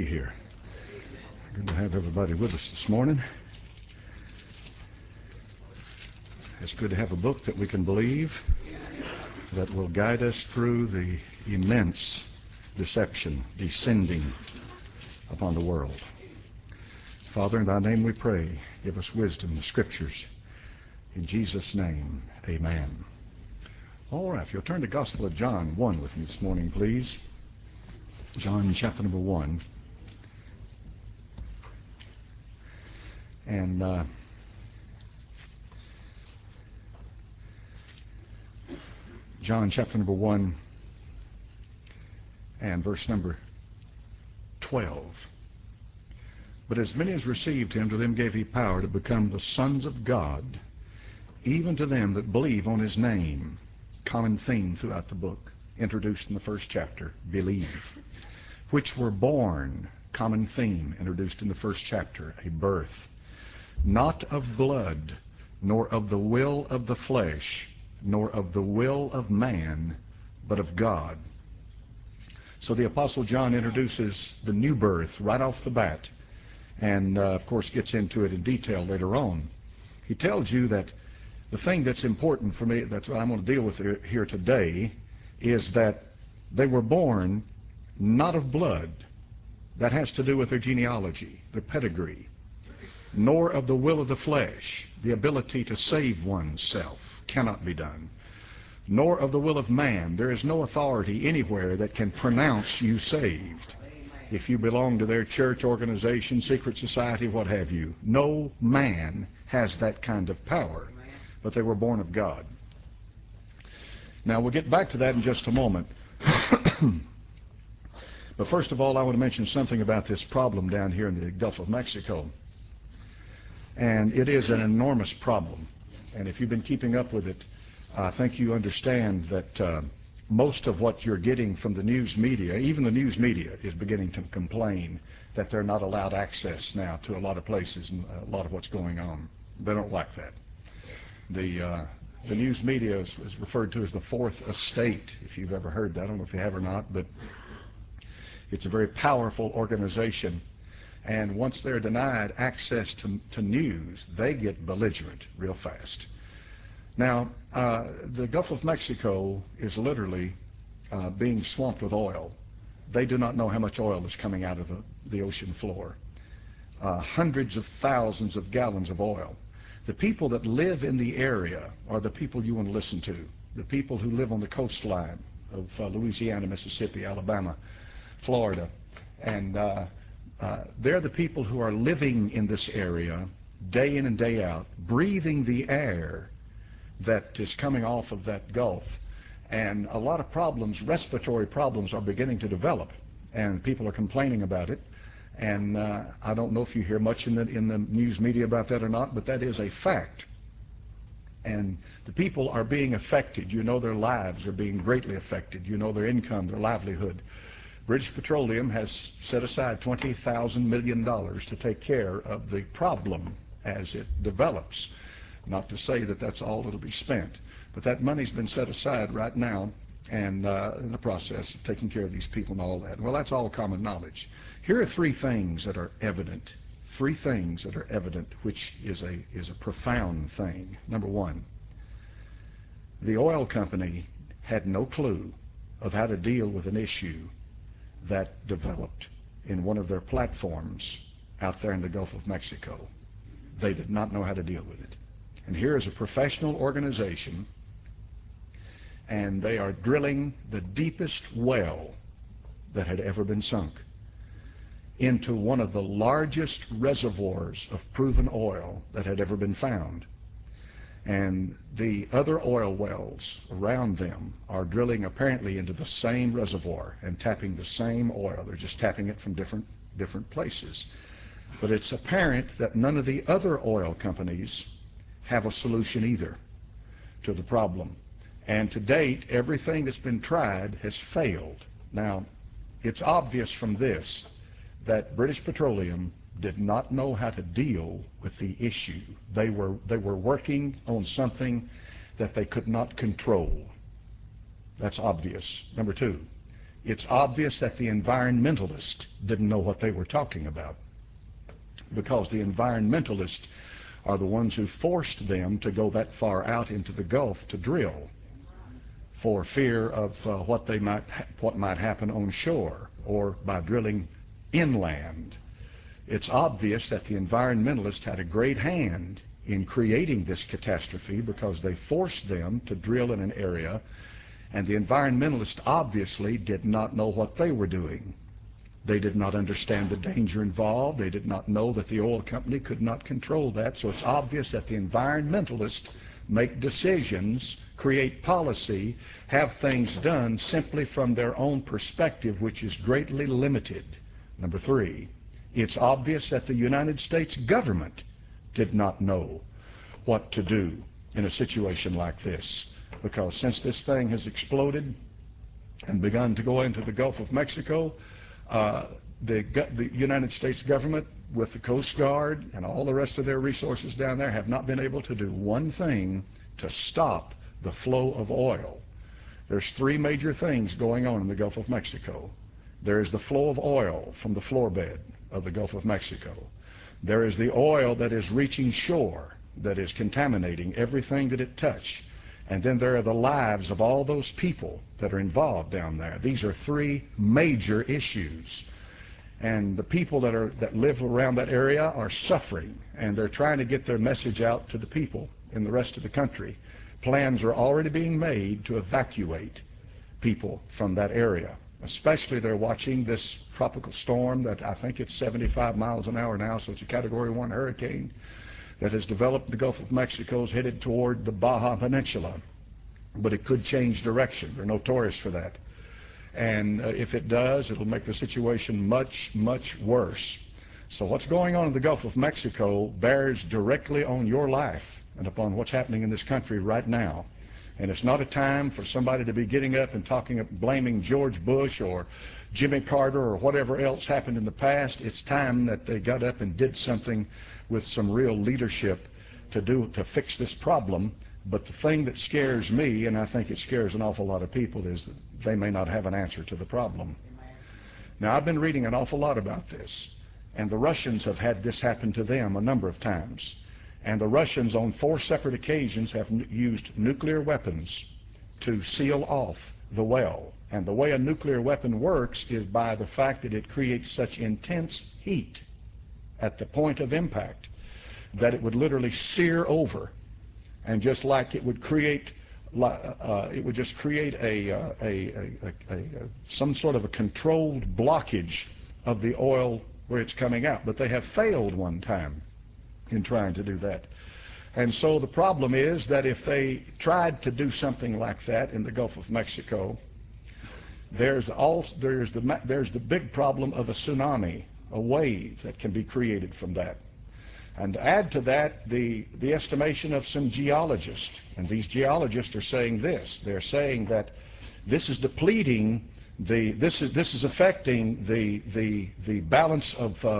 Be here. Good to have everybody with us this morning. It's good to have a book that we can believe that will guide us through the immense deception descending upon the world. Father, in thy name we pray, give us wisdom, the scriptures. In Jesus' name, amen. All right, if you'll turn to Gospel of John 1 with me this morning, please. John chapter number 1. And John chapter number 1 and verse number 12. But as many as received him, to them gave he power to become the sons of God, even to them that believe on his name. Common theme throughout the book, introduced in the first chapter, believe. Which were born, common theme, introduced in the first chapter, a birth. Not of blood, nor of the will of the flesh, nor of the will of man, but of God. So the Apostle John introduces the new birth right off the bat, and of course gets into it in detail later on. He tells you that the thing that's important for me, that's what I'm going to deal with here today, is that they were born not of blood. That has to do with their genealogy, their pedigree. Nor of the will of the flesh, the ability to save oneself cannot be done. Nor of the will of man. There is no authority anywhere that can pronounce you saved. If you belong to their church, organization, secret society, what have you. No man has that kind of power. But they were born of God. Now we'll get back to that in just a moment. But first of all, I want to mention something about this problem down here in the Gulf of Mexico. And it is an enormous problem. And if you've been keeping up with it, I think you understand that most of what you're getting from the news media, even the news media, is beginning to complain that they're not allowed access now to a lot of places and a lot of what's going on. They don't like that. The news media is referred to as the fourth estate, if you've ever heard that. I don't know if you have or not, but it's a very powerful organization. And once they're denied access to news, they get belligerent real fast. Now, the Gulf of Mexico is literally being swamped with oil. They do not know how much oil is coming out of the ocean floor. Hundreds of thousands of gallons of oil. The people that live in the area are the people you want to listen to. The people who live on the coastline of Louisiana, Mississippi, Alabama, Florida. And they're the people who are living in this area day in and day out, breathing the air that is coming off of that Gulf. And a lot of problems, respiratory problems, are beginning to develop. And people are complaining about it. And I don't know if you hear much in the news media about that or not, but that is a fact. And the people are being affected. You know, their lives are being greatly affected. You know, their income, their livelihood. British Petroleum has set aside $20,000 million to take care of the problem as it develops. Not to say that that's all that'll be spent, but that money's been set aside right now and in the process of taking care of these people and all that. Well, that's all common knowledge. Here are three things that are evident. Three things that are evident, which is a profound thing. Number one, the oil company had no clue of how to deal with an issue that developed in one of their platforms out there in the Gulf of Mexico. They did not know how to deal with it. And here is a professional organization, and they are drilling the deepest well that had ever been sunk into one of the largest reservoirs of proven oil that had ever been found. And the other oil wells around them are drilling apparently into the same reservoir and tapping the same oil. They're just tapping it from different places. But it's apparent that none of the other oil companies have a solution either to the problem. And to date, everything that's been tried has failed. Now, it's obvious from this that British Petroleum did not know how to deal with the issue. They were working on something that they could not control. That's obvious. Number two, it's obvious that the environmentalists didn't know what they were talking about, because the environmentalists are the ones who forced them to go that far out into the Gulf to drill, for fear of what might happen on shore or by drilling inland. It's obvious that the environmentalists had a great hand in creating this catastrophe, because they forced them to drill in an area, and the environmentalists obviously did not know what they were doing. They did not understand the danger involved. They did not know that the oil company could not control that. So it's obvious that the environmentalists make decisions, create policy, have things done simply from their own perspective, which is greatly limited. Number three, it's obvious that the United States government did not know what to do in a situation like this, because since this thing has exploded and begun to go into the Gulf of Mexico, the United States government, with the Coast Guard and all the rest of their resources down there, have not been able to do one thing to stop the flow of oil. There's three major things going on in the Gulf of Mexico. There is the flow of oil from the floor bed of the Gulf of Mexico. There is the oil that is reaching shore, that is contaminating everything that it touched. And then there are the lives of all those people that are involved down there. These are three major issues. And the people that live around that area are suffering, and they're trying to get their message out to the people in the rest of the country. Plans are already being made to evacuate people from that area. Especially they're watching this tropical storm that I think it's 75 miles an hour now, so it's a Category 1 hurricane that has developed in the Gulf of Mexico, is headed toward the Baja Peninsula. But it could change direction. They're notorious for that. And if it does, it'll make the situation much, much worse. So what's going on in the Gulf of Mexico bears directly on your life and upon what's happening in this country right now. And it's not a time for somebody to be getting up and blaming George Bush or Jimmy Carter or whatever else happened in the past. It's time that they got up and did something with some real leadership to fix this problem. But the thing that scares me, and I think it scares an awful lot of people, is that they may not have an answer to the problem. Now, I've been reading an awful lot about this, and the Russians have had this happen to them a number of times. And the Russians, on 4 separate occasions, have used nuclear weapons to seal off the well. And the way a nuclear weapon works is by the fact that it creates such intense heat at the point of impact that it would literally sear over. And just like it would create, it would just create some sort of a controlled blockage of the oil where it's coming out. But they have failed one time in trying to do that. And so the problem is that if they tried to do something like that in the Gulf of Mexico, there's the big problem of a tsunami, a wave that can be created from that. And to add to that, the estimation of some geologists, and these geologists are saying this. They're saying that this is depleting this is affecting the balance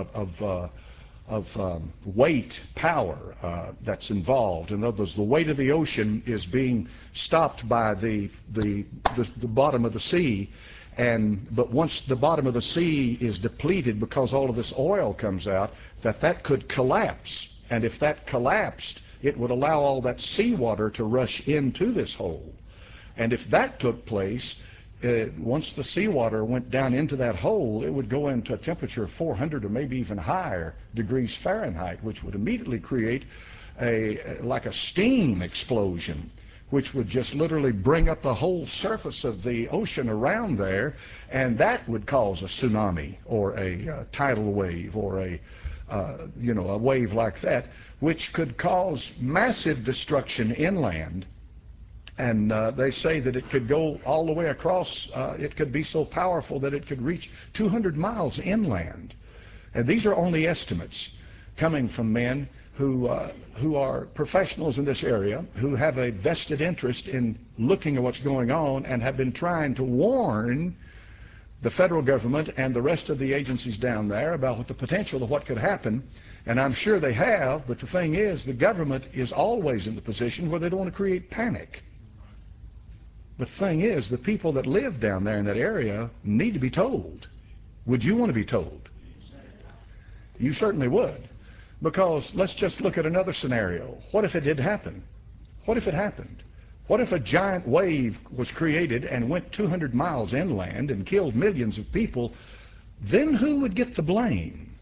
of weight, power that's involved. In other words, the weight of the ocean is being stopped by the bottom of the sea. But once the bottom of the sea is depleted because all of this oil comes out, that could collapse. And if that collapsed, it would allow all that seawater to rush into this hole. And if that took place, once the seawater went down into that hole, it would go into a temperature of 400 or maybe even higher degrees Fahrenheit, which would immediately create like a steam explosion, which would just literally bring up the whole surface of the ocean around there, and that would cause a tsunami or a tidal wave or a wave like that, which could cause massive destruction inland. And they say that it could go all the way across. It could be so powerful that it could reach 200 miles inland. And these are only estimates coming from men who are professionals in this area, who have a vested interest in looking at what's going on and have been trying to warn the federal government and the rest of the agencies down there about what the potential of what could happen. And I'm sure they have, but the thing is, the government is always in the position where they don't want to create panic. But the thing is, the people that live down there in that area need to be told. Would you want to be told? You certainly would. Because let's just look at another scenario. What if it did happen? What if it happened? What if a giant wave was created and went 200 miles inland and killed millions of people? Then who would get the blame?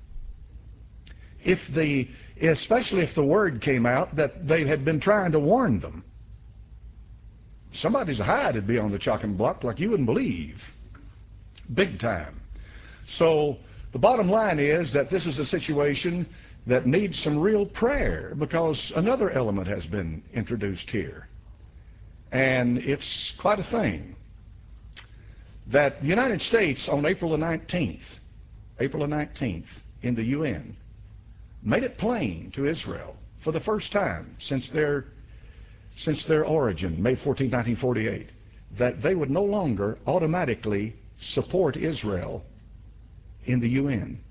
Especially if the word came out that they had been trying to warn them. Somebody's hide would be on the chopping block like you wouldn't believe. Big time. So the bottom line is that this is a situation that needs some real prayer, because another element has been introduced here. And it's quite a thing. That the United States on April the 19th, in the UN, made it plain to Israel for the first time since their origin, May 14, 1948, that they would no longer automatically support Israel in the UN.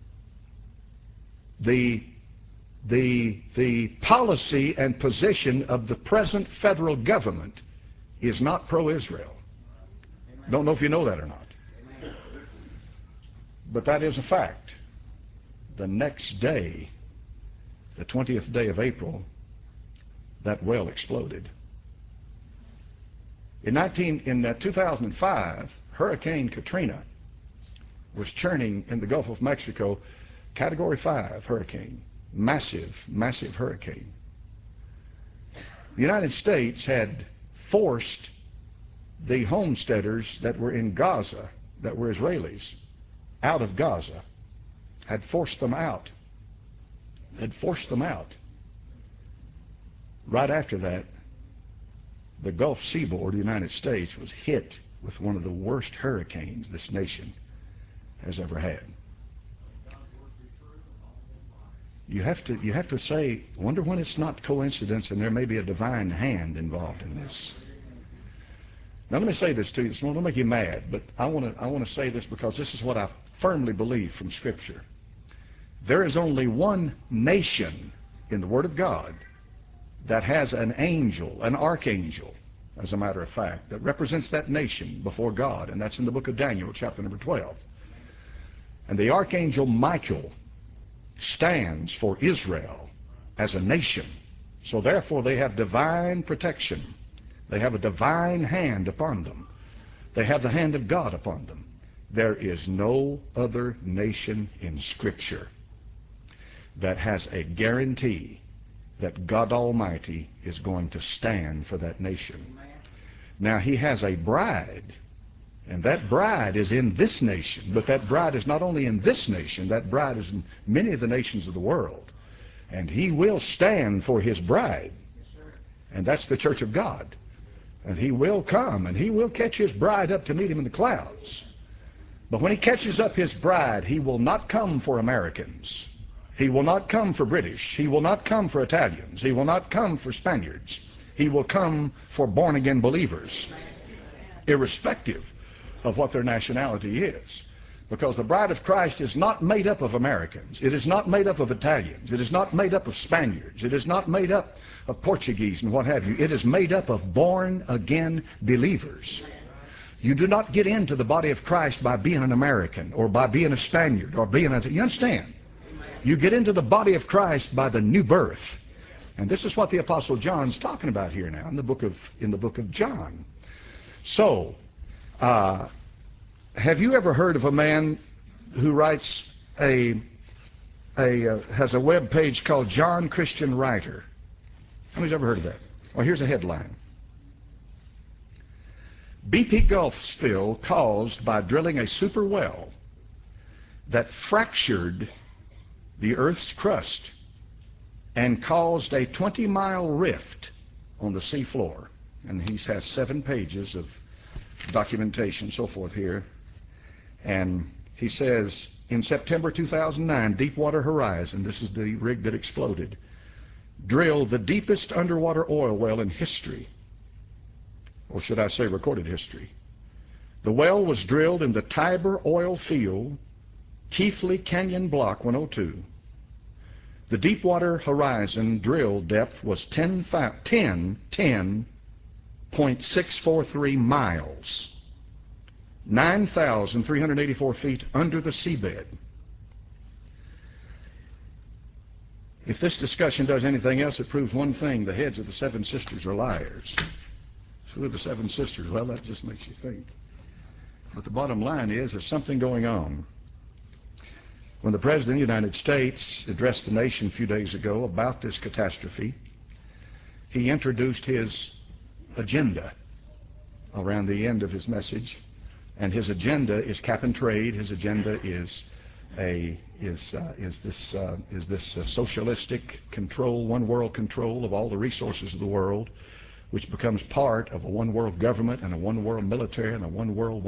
The policy and position of the present federal government is not pro-Israel. Don't know if you know that or not. But that is a fact. The next day, the 20th day of April, that well exploded. In 2005, Hurricane Katrina was churning in the Gulf of Mexico, Category 5 hurricane, massive, massive hurricane. The United States had forced the homesteaders that were in Gaza, that were Israelis, out of Gaza, had forced them out. Right after that, the Gulf seaboard of the United States was hit with one of the worst hurricanes this nation has ever had. You have to say, wonder when it's not coincidence and there may be a divine hand involved in this. Now let me say this to you. This won't make you mad, but I want to say this because this is what I firmly believe from Scripture. There is only one nation in the Word of God that has an angel, an archangel, as a matter of fact, that represents that nation before God, and that's in the book of Daniel, chapter number 12. And the archangel Michael stands for Israel as a nation. So therefore they have divine protection. They have a divine hand upon them. They have the hand of God upon them. There is no other nation in Scripture that has a guarantee that God Almighty is going to stand for that nation. Now He has a bride, and that bride is in this nation, but that bride is not only in this nation, that bride is in many of the nations of the world. And He will stand for His bride, and that's the church of God. And He will come, and He will catch His bride up to meet Him in the clouds. But when He catches up His bride, He will not come for Americans. He will not come for British. He will not come for Italians. He will not come for Spaniards. He will come for born-again believers, irrespective of what their nationality is. Because the bride of Christ is not made up of Americans. It is not made up of Italians. It is not made up of Spaniards. It is not made up of Portuguese and what have you. It is made up of born-again believers. You do not get into the body of Christ by being an American or by being a Spaniard or being a... You understand? You get into the body of Christ by the new birth. And this is what the Apostle John's talking about here now in the book of John. So, have you ever heard of a man who writes has a web page called John Christian Writer? How many's ever heard of that? Well, here's a headline. BP Gulf spill caused by drilling a super well that fractured the Earth's crust and caused a 20-mile rift on the sea floor. And he has 7 pages of documentation, so forth here. And he says, in September 2009, Deepwater Horizon, this is the rig that exploded, drilled the deepest underwater oil well in history, or should I say recorded history. The well was drilled in the Tiber oil field, Keithley Canyon Block 102. The Deepwater Horizon drill depth was 10 .643 miles, 9,384 feet under the seabed. If this discussion does anything else, it proves one thing: the heads of the seven sisters are liars. Who are the seven sisters? Well, that just makes you think. But the bottom line is there's something going on. When the President of the United States addressed the nation a few days ago about this catastrophe, he introduced his agenda around the end of his message. And his agenda is cap and trade. His agenda is this socialistic control, one world control of all the resources of the world, which becomes part of a one world government and a one world military and a one world.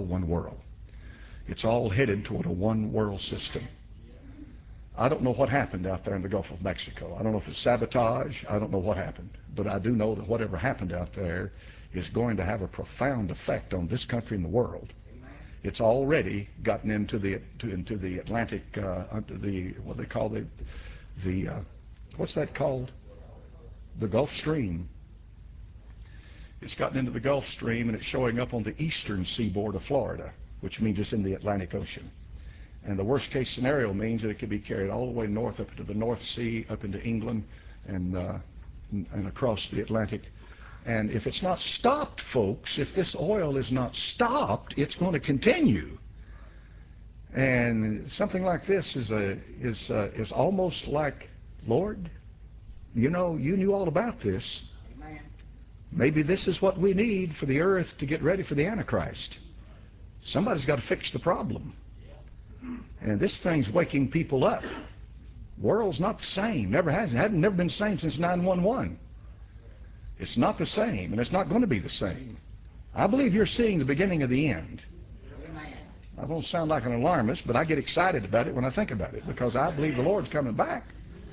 It's all headed toward a one world system. I don't know what happened out there in the Gulf of Mexico. I don't know if it's sabotage. I don't know what happened. But I do know that whatever happened out there is going to have a profound effect on this country and the world. It's already gotten into the Atlantic, what they call what's that called? The Gulf Stream. It's gotten into the Gulf Stream, and it's showing up on the eastern seaboard of Florida, which means it's in the Atlantic Ocean. And the worst case scenario means that it could be carried all the way north up into the North Sea, up into England, and across the Atlantic. And if it's not stopped, folks, if this oil is not stopped, it's going to continue. And something like this is almost like, Lord, you know, you knew all about this. Amen. Maybe this is what we need for the earth to get ready for the Antichrist. Somebody's got to fix the problem. And this thing's waking people up. World's not the same. Never has. It hadn't never been the same since 9/11. It's not the same, and it's not going to be the same. I believe you're seeing the beginning of the end. I don't sound like an alarmist, but I get excited about it when I think about it, because I believe the Lord's coming back.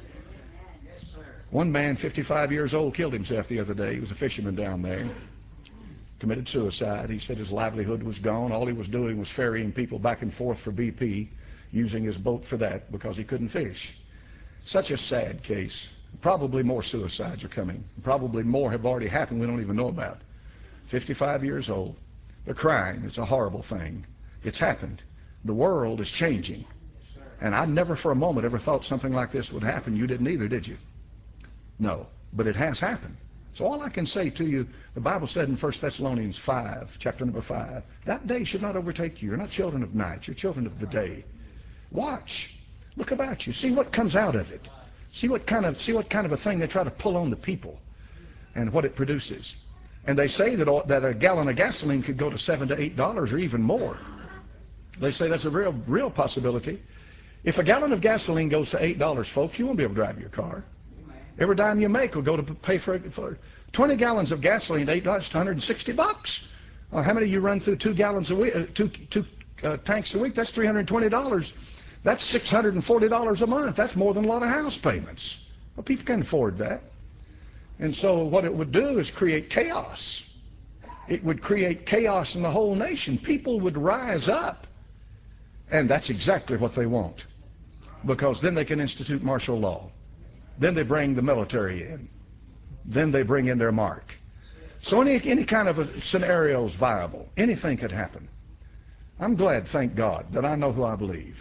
One man, 55 years old, killed himself the other day. He was a fisherman down there. Committed suicide. He said his livelihood was gone. All he was doing was ferrying people back and forth for BP, using his boat for that because he couldn't fish. Such a sad case. Probably more suicides are coming. Probably more have already happened we don't even know about. 55 years old. They're crying. It's a horrible thing. It's happened. The world is changing. And I never for a moment ever thought something like this would happen. You didn't either, did you? No. But it has happened. So all I can say to you, the Bible said in 1 Thessalonians 5, chapter number 5, that day should not overtake you. You're not children of night. You're children of the day. Watch. Look about you. See what comes out of it. See what kind of a thing they try to pull on the people and what it produces. And they say that a gallon of gasoline could go to $7 to $8 or even more. They say that's a real possibility. If a gallon of gasoline goes to $8, folks, you won't be able to drive your car. Every dime you make will go to pay for 20 gallons of gasoline at $8, $160. Well, how many of you run through 2 gallons a week, two tanks a week? That's $320. That's $640 a month. That's more than a lot of house payments. Well, people can afford that. And so what it would do is create chaos. It would create chaos in the whole nation. People would rise up. And that's exactly what they want. Because then they can institute martial law. Then they bring the military in. Then they bring in their mark. So any kind of a scenario is viable. Anything could happen. I'm glad, thank God, that I know who I believe.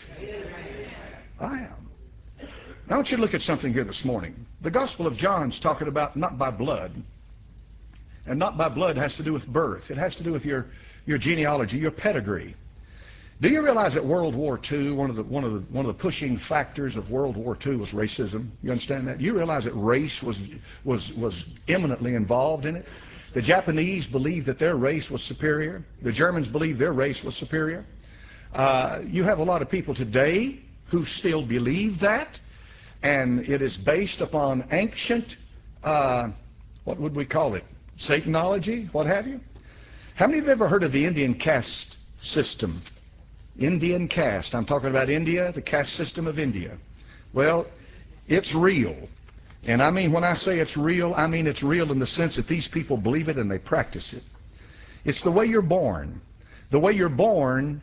I am. Now I want you to look at something here this morning. The Gospel of John's talking about not by blood. And not by blood has to do with birth. It has to do with your genealogy, your pedigree. Do you realize that World War II, one of the pushing factors of World War II was racism? You understand that? You realize that race was eminently involved in it? The Japanese believed that their race was superior. The Germans believed their race was superior. You have a lot of people today who still believe that, and it is based upon ancient, what would we call it? Satanology, what have you? How many of you have ever heard of the Indian caste system? Indian caste. I'm talking about India, the caste system of India. Well, it's real. And I mean, when I say it's real, I mean it's real in the sense that these people believe it and they practice it. It's the way you're born. The way you're born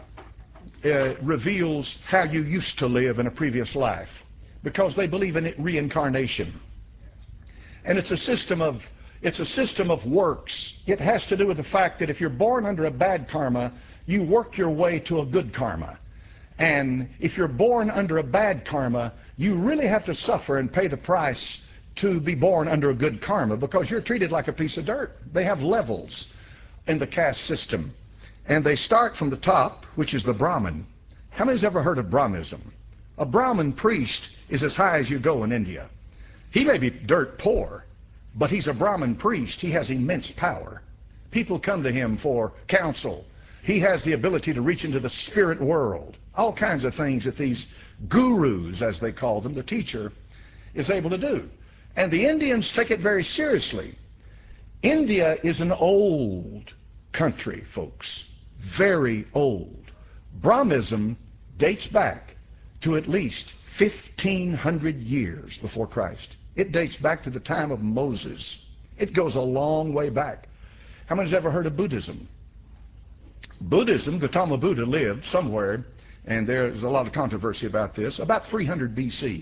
reveals how you used to live in a previous life, because they believe in reincarnation. And it's a system of It's a system of works. It has to do with the fact that if you're born under a bad karma, you work your way to a good karma. And if you're born under a bad karma, you really have to suffer and pay the price to be born under a good karma, because you're treated like a piece of dirt. They have levels in the caste system. And they start from the top, which is the Brahmin. How many's ever heard of Brahminism? A Brahmin priest is as high as you go in India. He may be dirt poor, but he's a Brahmin priest. He has immense power. People come to him for counsel. He has the ability to reach into the spirit world. All kinds of things that these gurus, as they call them, the teacher, is able to do. And the Indians take it very seriously. India is an old country, folks. Very old. Brahminism dates back to at least 1,500 years before Christ. It dates back to the time of Moses. It goes a long way back. How many's ever heard of Buddhism? Buddhism, Gautama Buddha lived somewhere, and there's a lot of controversy about this, about 300 BC.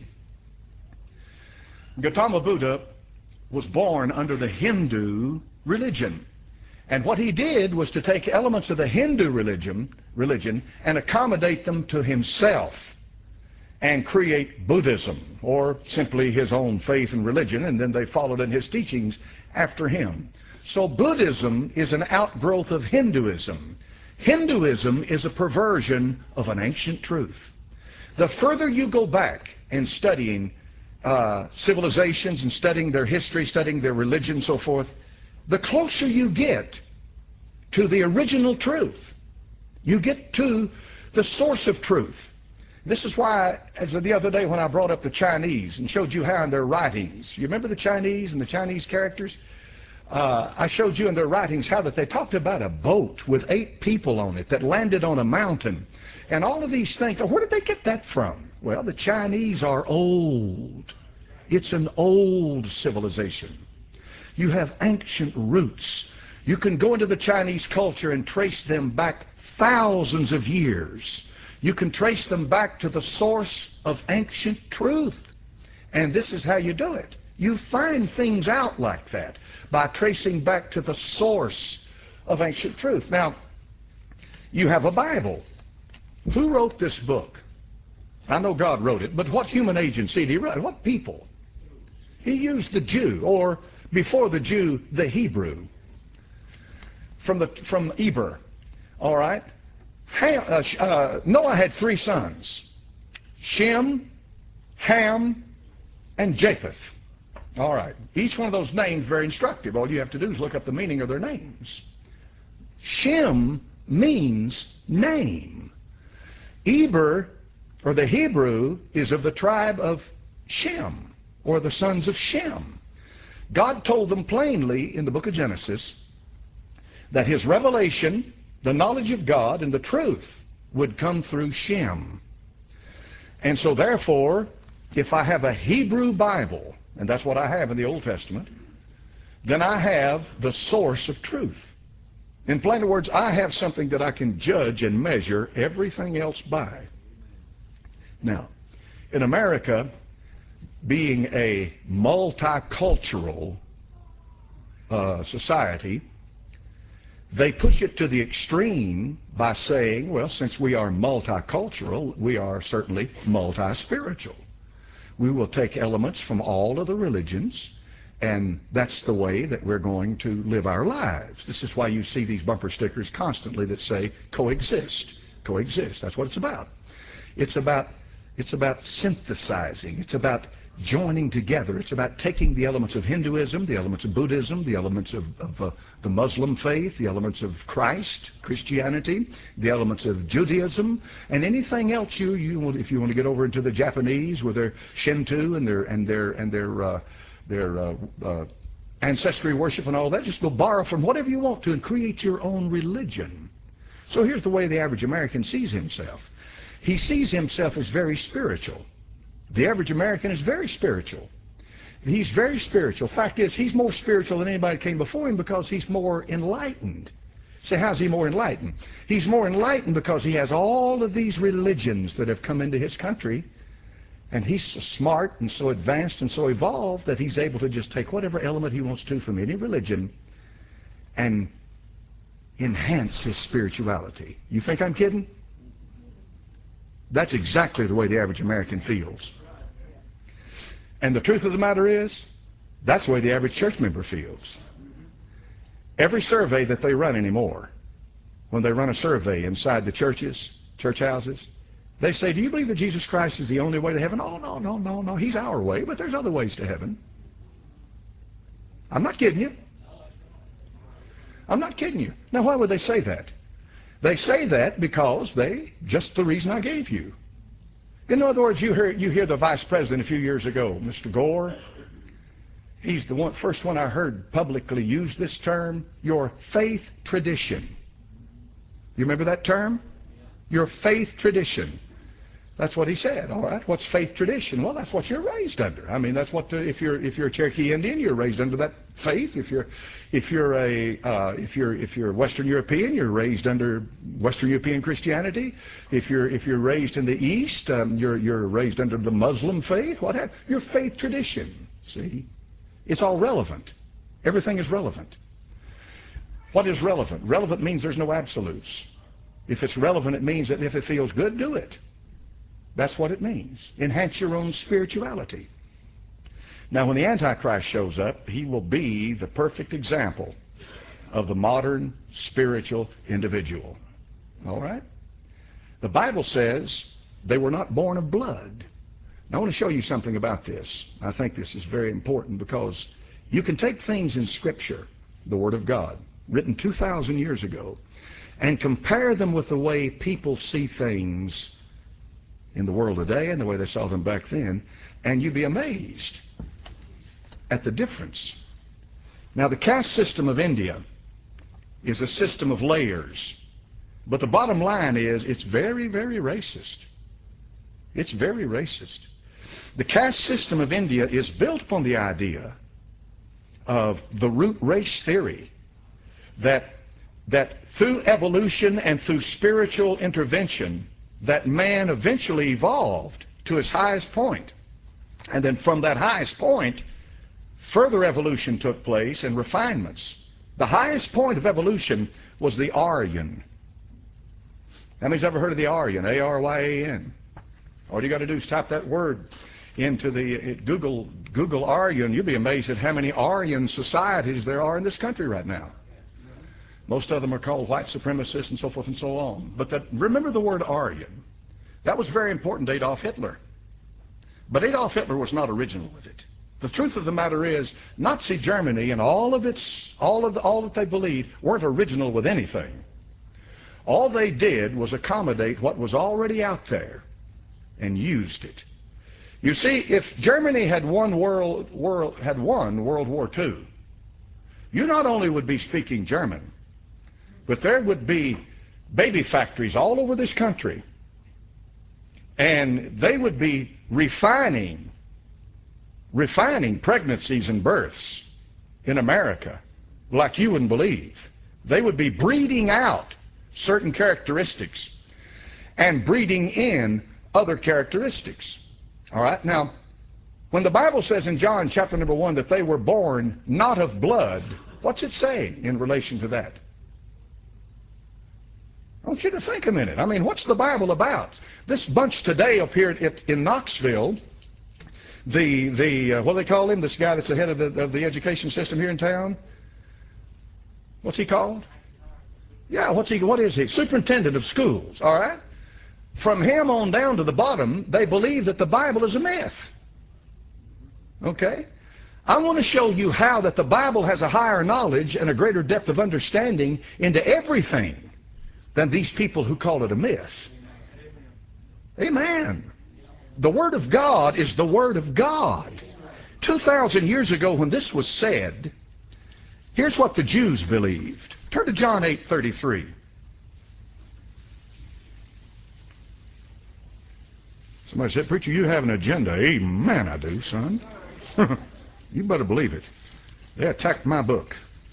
Gautama Buddha was born under the Hindu religion. And what he did was to take elements of the Hindu religion and accommodate them to himself and create Buddhism, or simply his own faith and religion, and then they followed in his teachings after him. So Buddhism is an outgrowth of Hinduism. Hinduism is a perversion of an ancient truth. The further you go back in studying civilizations and studying their history, studying their religion and so forth, the closer you get to the original truth. You get to the source of truth. This is why, as the other day when I brought up the Chinese and showed you how in their writings, you remember the Chinese and the Chinese characters? I showed you in their writings how that they talked about a boat with 8 people on it that landed on a mountain. And all of these things, where did they get that from? Well, the Chinese are old. It's an old civilization. You have ancient roots. You can go into the Chinese culture and trace them back thousands of years. You can trace them back to the source of ancient truth. And this is how you do it. You find things out like that by tracing back to the source of ancient truth. Now, you have a Bible. Who wrote this book? I know God wrote it, but what human agency did he write? What people? He used the Jew, or before the Jew, the Hebrew, from Eber. All right? Noah had 3 sons, Shem, Ham, and Japheth. All right. Each one of those names very instructive. All you have to do is look up the meaning of their names. Shem means name. Eber, or the Hebrew, is of the tribe of Shem, or the sons of Shem. God told them plainly in the book of Genesis that his revelation, the knowledge of God, and the truth would come through Shem. And so therefore, if I have a Hebrew Bible, and that's what I have in the Old Testament, then I have the source of truth. In plain words, I have something that I can judge and measure everything else by. Now, in America, being a multicultural society, they push it to the extreme by saying, well, since we are multicultural, we are certainly multi-spiritual. We will take elements from all of the religions, and that's the way that we're going to live our lives. This is why you see these bumper stickers constantly that say coexist. Coexist. That's what it's about. It's about synthesizing. It's about joining together. It's about taking the elements of Hinduism, the elements of Buddhism, the elements of the Muslim faith, the elements of Christ, Christianity, the elements of Judaism, and anything else you want. If you want to get over into the Japanese with their Shinto and their ancestry worship and all that, just go borrow from whatever you want to and create your own religion. So here's the way the average American sees himself. He sees himself as very spiritual. The average American is very spiritual. He's very spiritual. Fact is, he's more spiritual than anybody that came before him because he's more enlightened. Say, how's he more enlightened? He's more enlightened because he has all of these religions that have come into his country, And he's so smart and so advanced and so evolved that he's able to just take whatever element he wants to from any religion and enhance his spirituality. You think I'm kidding? That's exactly the way the average American feels. And the truth of the matter is, that's the way the average church member feels. Every survey that they run anymore, when they run a survey inside the churches, church houses, they say, do you believe that Jesus Christ is the only way to heaven? Oh, no, no, no, no. He's our way, but there's other ways to heaven. I'm not kidding you. I'm not kidding you. Now, why would they say that? They say that because just the reason I gave you. In other words, you hear the vice president a few years ago, Mr. Gore. He's the first one I heard publicly use this term, your faith tradition. You remember that term? Your faith tradition. That's what he said. All right, what's faith tradition? Well, that's what you're raised under. I mean, that's what if you're a Cherokee Indian, you're raised under that faith. If you're Western European, you're raised under Western European Christianity. If you're raised in the East, you're raised under the Muslim faith. Whatever. Your faith tradition. See, it's all relevant. Everything is relevant. What is relevant? Relevant means there's no absolutes. If it's relevant, it means that if it feels good, do it. That's what it means. Enhance your own spirituality. Now, when the Antichrist shows up, he will be the perfect example of the modern spiritual individual. All right? The Bible says they were not born of blood. Now, I want to show you something about this. I think this is very important because you can take things in Scripture, the Word of God, written 2,000 years ago, and compare them with the way people see things in the world today and the way they saw them back then, and you'd be amazed at the difference. Now, the caste system of India is a system of layers, but the bottom line is it's very, very racist. It's very racist. The caste system of India is built upon the idea of the root race theory, that through evolution and through spiritual intervention, that man eventually evolved to his highest point. And then from that highest point, further evolution took place and refinements. The highest point of evolution was the Aryan. How many's ever heard of the Aryan? A-R-Y-A-N. All you got to do is type that word into the Google Aryan. You'll be amazed at how many Aryan societies there are in this country right now. Most of them are called white supremacists and so forth and so on. But remember the word Aryan. That was very important to Adolf Hitler. But Adolf Hitler was not original with it. The truth of the matter is, Nazi Germany and all that they believed weren't original with anything. All they did was accommodate what was already out there and used it. You see, if Germany had won World War II, you not only would be speaking German, but there would be baby factories all over this country, and they would be refining pregnancies and births in America like you wouldn't believe. They would be breeding out certain characteristics and breeding in other characteristics. All right? Now, when the Bible says in John chapter number 1 that they were born not of blood, what's it saying in relation to that? I want you to think a minute. I mean, what's the Bible about? This bunch today up here in Knoxville, what do they call him? This guy that's the head of the education system here in town? What's he called? Yeah, what is he? Superintendent of schools, all right? From him on down to the bottom, they believe that the Bible is a myth. Okay? I want to show you how that the Bible has a higher knowledge and a greater depth of understanding into everything than these people who call it a myth. Amen. The Word of God is the Word of God. 2,000 years ago when this was said, here's what the Jews believed. Turn to John 8:33. Somebody said, "Preacher, you have an agenda." Amen, I do, son. You better believe it. They attacked my book.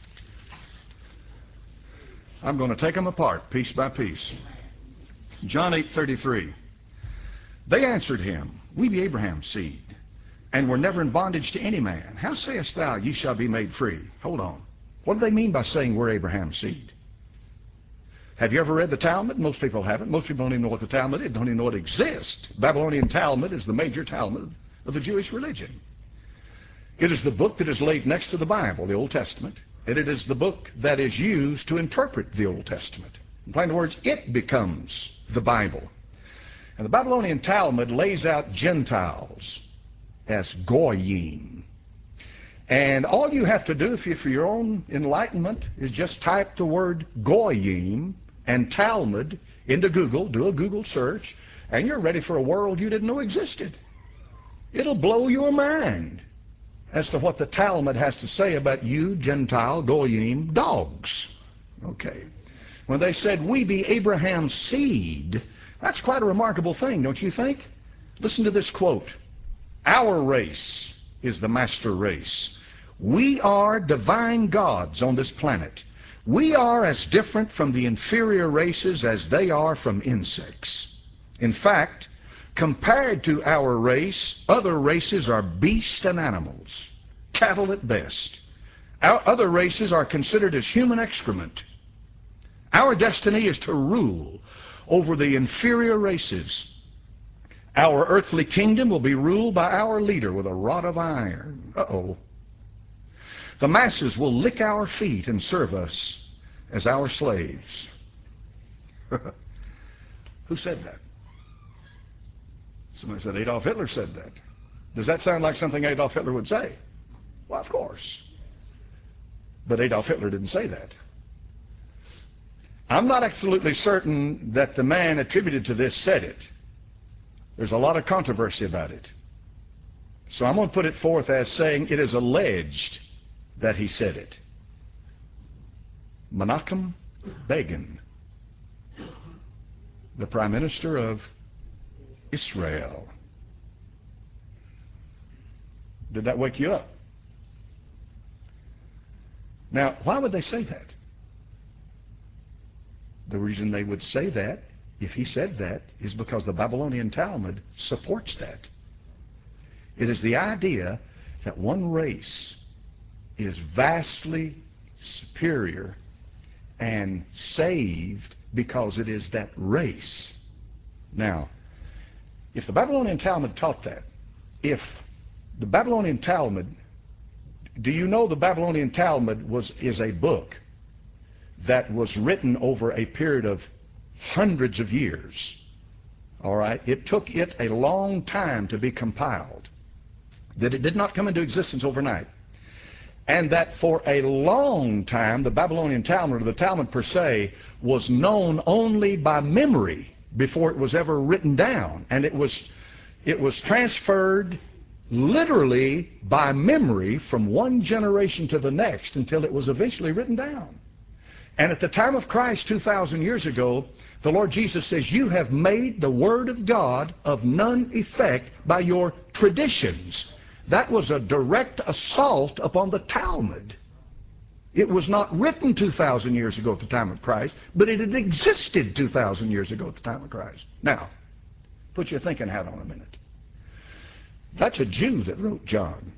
I'm going to take them apart piece by piece. John 8:33. They answered him, We be Abraham's seed, and were never in bondage to any man. How sayest thou, ye shall be made free? Hold on. What do they mean by saying we're Abraham's seed? Have you ever read the Talmud? Most people haven't. Most people don't even know what the Talmud is, don't even know it exists. Babylonian Talmud is the major Talmud of the Jewish religion. It is the book that is laid next to the Bible, the Old Testament, and it is the book that is used to interpret the Old Testament. In plain words, it becomes the Bible. And the Babylonian Talmud lays out Gentiles as Goyim. And all you have to do for your own enlightenment is just type the word Goyim and Talmud into Google, do a Google search, and you're ready for a world you didn't know existed. It'll blow your mind as to what the Talmud has to say about you, Gentile, Goyim, dogs. Okay. When they said, we be Abraham's seed, that's quite a remarkable thing, don't you think? Listen to this quote. Our race is the master race. We are divine gods on this planet. We are as different from the inferior races as they are from insects. In fact, compared to our race, other races are beasts and animals, cattle at best. Our other races are considered as human excrement. Our destiny is to rule over the inferior races. Our earthly kingdom will be ruled by our leader with a rod of iron. Uh-oh. The masses will lick our feet and serve us as our slaves. Who said that? Somebody said Adolf Hitler said that. Does that sound like something Adolf Hitler would say? Well, of course. But Adolf Hitler didn't say that. I'm not absolutely certain that the man attributed to this said it. There's a lot of controversy about it. So I'm going to put it forth as saying it is alleged that he said it. Menachem Begin, the Prime Minister of Israel. Did that wake you up? Now, why would they say that? The reason they would say that, if he said that, is because the Babylonian Talmud supports that. It is the idea that one race is vastly superior and saved because it is that race. Now, if the Babylonian Talmud taught that, if the Babylonian Talmud, do you know the Babylonian Talmud is a book that was written over a period of hundreds of years? All right? It took it a long time to be compiled, that it did not come into existence overnight. And that for a long time, the Babylonian Talmud, or the Talmud per se, was known only by memory before it was ever written down. And it was transferred literally by memory from one generation to the next until it was eventually written down. And at the time of Christ 2,000 years ago, the Lord Jesus says, you have made the Word of God of none effect by your traditions. That was a direct assault upon the Talmud. It was not written 2,000 years ago at the time of Christ, but it had existed 2,000 years ago at the time of Christ. Now, put your thinking hat on a minute. That's a Jew that wrote John.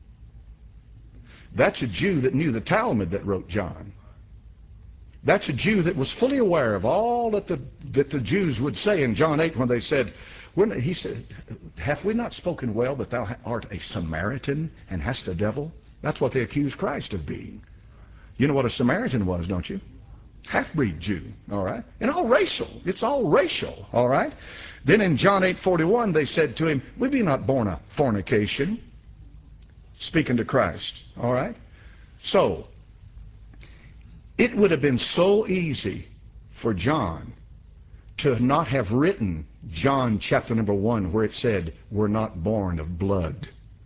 That's a Jew that knew the Talmud that wrote John. That's a Jew that was fully aware of all that the Jews would say in John 8 when they said, he said, hath we not spoken well that thou art a Samaritan and hast a devil? That's what they accused Christ of being. You know what a Samaritan was, don't you? Half-breed Jew, all right? And all racial. It's all racial, all right? Then in John 8:41 they said to him, we be not born of fornication, speaking to Christ, all right? So, it would have been so easy for John to not have written John chapter number 1 where it said, we're not born of blood.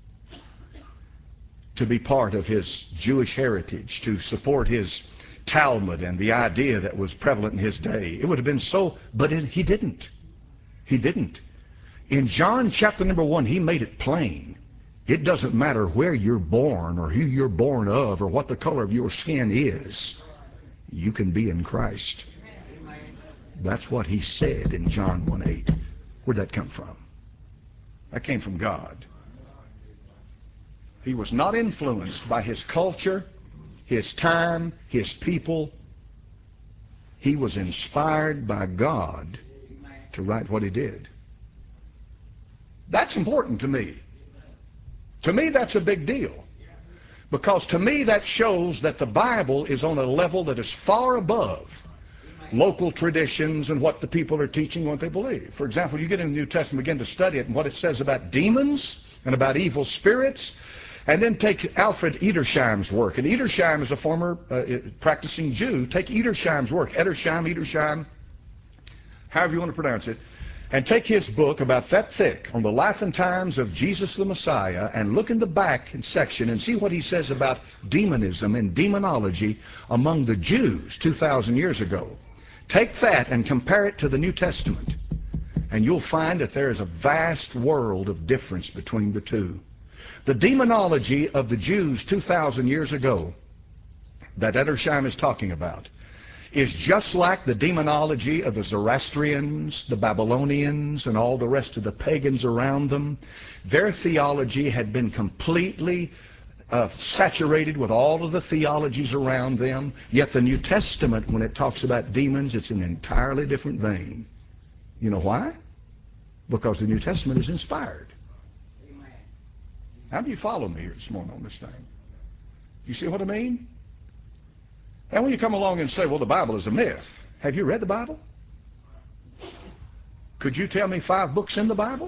To be part of his Jewish heritage, to support his Talmud and the idea that was prevalent in his day. It would have been so, but he didn't. He didn't. In John chapter number 1, he made it plain. It doesn't matter where you're born or who you're born of or what the color of your skin is. You can be in Christ. That's what he said in John 1:8. Where'd that come from? That came from God. He was not influenced by his culture, his time, his people. He was inspired by God to write what he did. That's important to me. To me, that's a big deal. Because to me, that shows that the Bible is on a level that is far above local traditions and what the people are teaching, what they believe. For example, you get in the New Testament, begin to study it and what it says about demons and about evil spirits, and then take Alfred Edersheim's work. And Edersheim is a former practicing Jew. Take Edersheim's work, Edersheim, however you want to pronounce it, and take his book about that thick on the life and times of Jesus the Messiah, and look in the back section and see what he says about demonism and demonology among the Jews 2,000 years ago. Take that and compare it to the New Testament, and you'll find that there is a vast world of difference between the two. The demonology of the Jews 2,000 years ago that Edersheim is talking about is just like the demonology of the Zoroastrians, the Babylonians, and all the rest of the pagans around them. Their theology had been completely saturated with all of the theologies around them. Yet the New Testament, when it talks about demons, it's an entirely different vein. You know why? Because the New Testament is inspired. How do you follow me here this morning on this thing? You see what I mean? And when you come along and say, well, the Bible is a myth, have you read the Bible? Could you tell me 5 books in the Bible?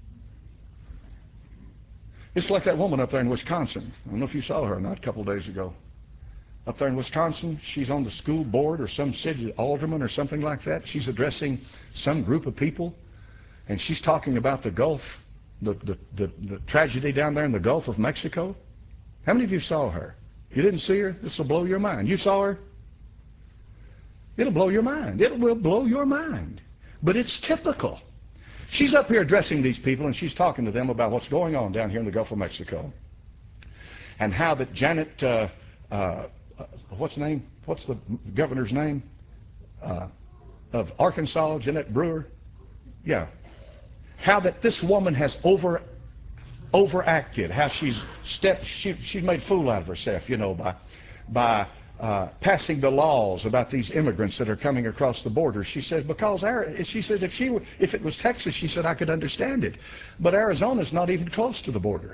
It's like that woman up there in Wisconsin. I don't know if you saw her or not a couple of days ago. Up there in Wisconsin, she's on the school board or some city alderman or something like that. She's addressing some group of people, and she's talking about the Gulf, the tragedy down there in the Gulf of Mexico. How many of you saw her? You didn't see her? This will blow your mind. You saw her? It'll blow your mind. It will blow your mind. But it's typical. She's up here addressing these people, and she's talking to them about what's going on down here in the Gulf of Mexico, and how that Janet, what's the name? What's the governor's name of Arkansas? Jeanette Brewer. Yeah. How that this woman has overacted. How she's made fool out of herself, you know, by passing the laws about these immigrants that are coming across the border. She says, she said, if it was Texas, she said, I could understand it. But Arizona's not even close to the border.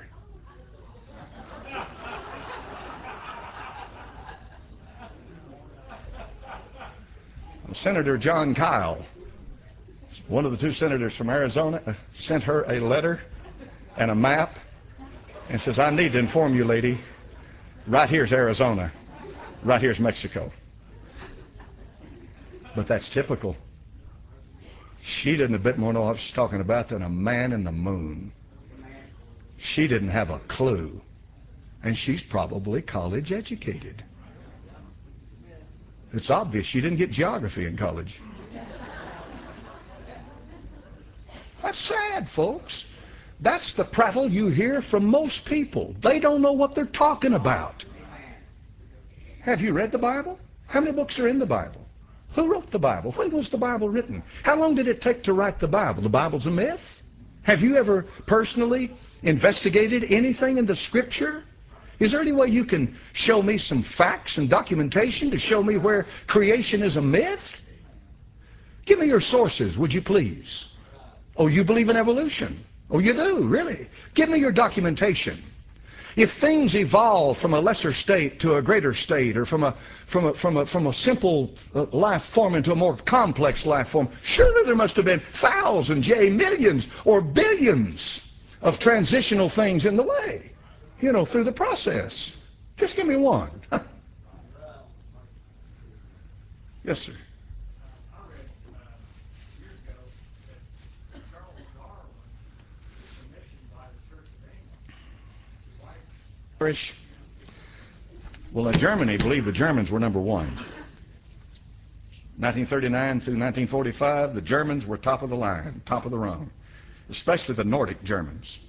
Senator John Kyle, one of the 2 senators from Arizona, sent her a letter and a map and says, I need to inform you, lady, right here's Arizona. Right here's Mexico. But that's typical. She didn't a bit more know what she's talking about than a man in the moon. She didn't have a clue. And she's probably college educated. It's obvious she didn't get geography in college. That's sad, folks. That's the prattle you hear from most people. They don't know what they're talking about. Have you read the Bible? How many books are in the Bible? Who wrote the Bible? When was the Bible written? How long did it take to write the Bible? The Bible's a myth? Have you ever personally investigated anything in the Scripture? Is there any way you can show me some facts and documentation to show me where creation is a myth? Give me your sources, would you please? Oh, you believe in evolution? Oh, you do, really? Give me your documentation. If things evolve from a lesser state to a greater state, or from a simple life form into a more complex life form, surely there must have been thousands, yea, millions or billions of transitional things in the way, you know, through the process. Just give me one. Yes, sir. Well, in Germany, believe the Germans were number 1. 1939 through 1945, the Germans were top of the line, top of the rung, especially the Nordic Germans.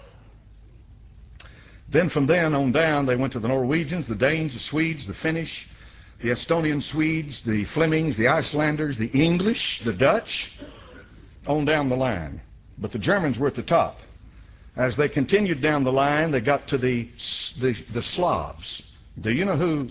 Then from then on down, they went to the Norwegians, the Danes, the Swedes, the Finnish, the Estonian Swedes, the Flemings, the Icelanders, the English, the Dutch, on down the line. But the Germans were at the top. As they continued down the line, they got to the Slavs. Do you know who?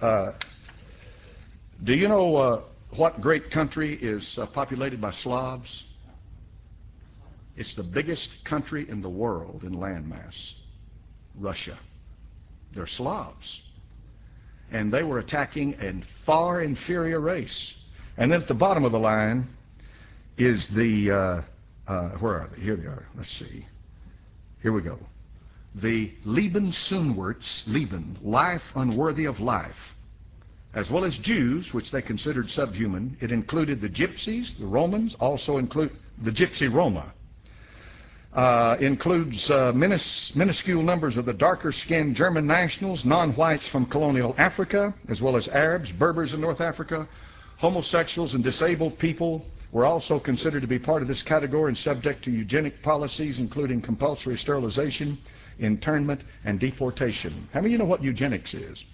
Do you know what great country is populated by Slavs? It's the biggest country in the world in landmass, Russia. They're Slavs. And they were attacking a far inferior race. And then at the bottom of the line is the, where are they? Here they are. Let's see. Here we go. The Lebensunwärts, Leben, life unworthy of life, as well as Jews, which they considered subhuman. It included the Gypsies, the Romans, also include the Gypsy Roma. Includes minuscule numbers of the darker-skinned German nationals, non-whites from colonial Africa, as well as Arabs, Berbers in North Africa. Homosexuals and disabled people were also considered to be part of this category and subject to eugenic policies, including compulsory sterilization, internment, and deportation. How many of you know what eugenics is?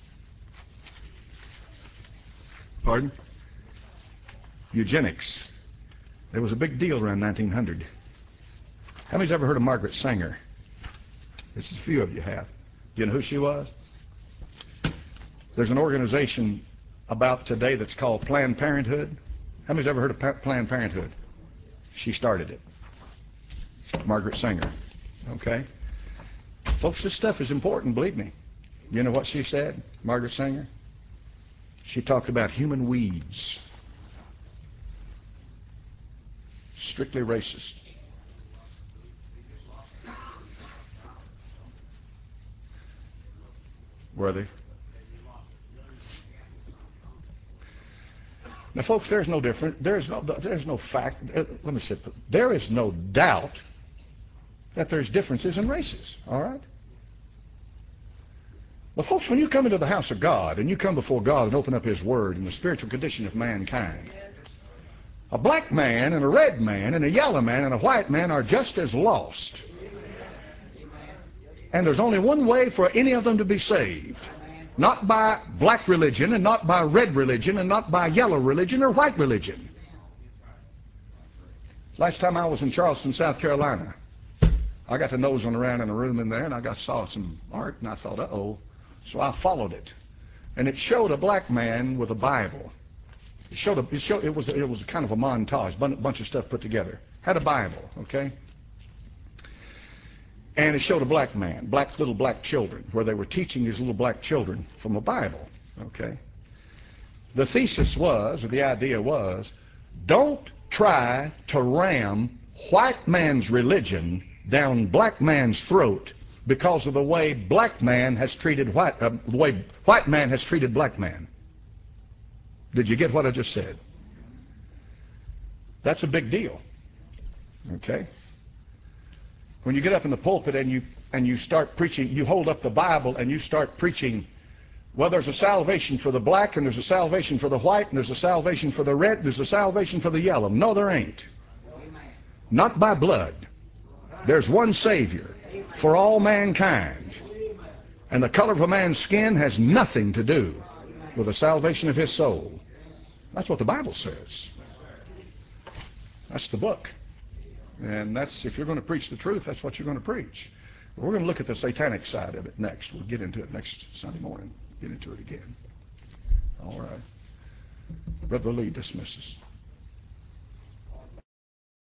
Pardon? Eugenics. It was a big deal around 1900. How many's ever heard of Margaret Sanger? This is a few of you have. Do you know who she was? There's an organization about today that's called Planned Parenthood. How many's ever heard of Planned Parenthood? She started it. Margaret Sanger. Okay? Folks, this stuff is important, believe me. You know what she said, Margaret Sanger? She talked about human weeds. Strictly racist. Were they? Now, folks, there's no different. There's no fact. Let me say, there is no doubt that there's differences in races. All right. But folks, when you come into the house of God and you come before God and open up His Word and the spiritual condition of mankind, a black man and a red man and a yellow man and a white man are just as lost. And there's only one way for any of them to be saved. Not by black religion and not by red religion and not by yellow religion or white religion. Last time I was in Charleston, South Carolina, I got to nosing around in a room in there and I saw some art and I thought, uh-oh. So I followed it. And it showed a black man with a Bible. It was kind of a montage, bunch of stuff put together. Had a Bible, okay? And it showed a black man, little black children, where they were teaching these little black children from a Bible, okay? The thesis was, or the idea was, don't try to ram white man's religion down black man's throat because of the way black man has treated the way white man has treated black man. Did you get what I just said? That's a big deal, okay? When you get up in the pulpit and you start preaching, you hold up the Bible and you start preaching, well, there's a salvation for the black and there's a salvation for the white and there's a salvation for the red and there's a salvation for the yellow. No, there ain't. Not by blood. There's one Savior for all mankind. And the color of a man's skin has nothing to do with the salvation of his soul. That's what the Bible says. That's the book. And that's, if you're going to preach the truth, that's what you're going to preach. We're going to look at the satanic side of it next. We'll get into it next Sunday morning. Get into it again. All right. Brother Lee dismisses.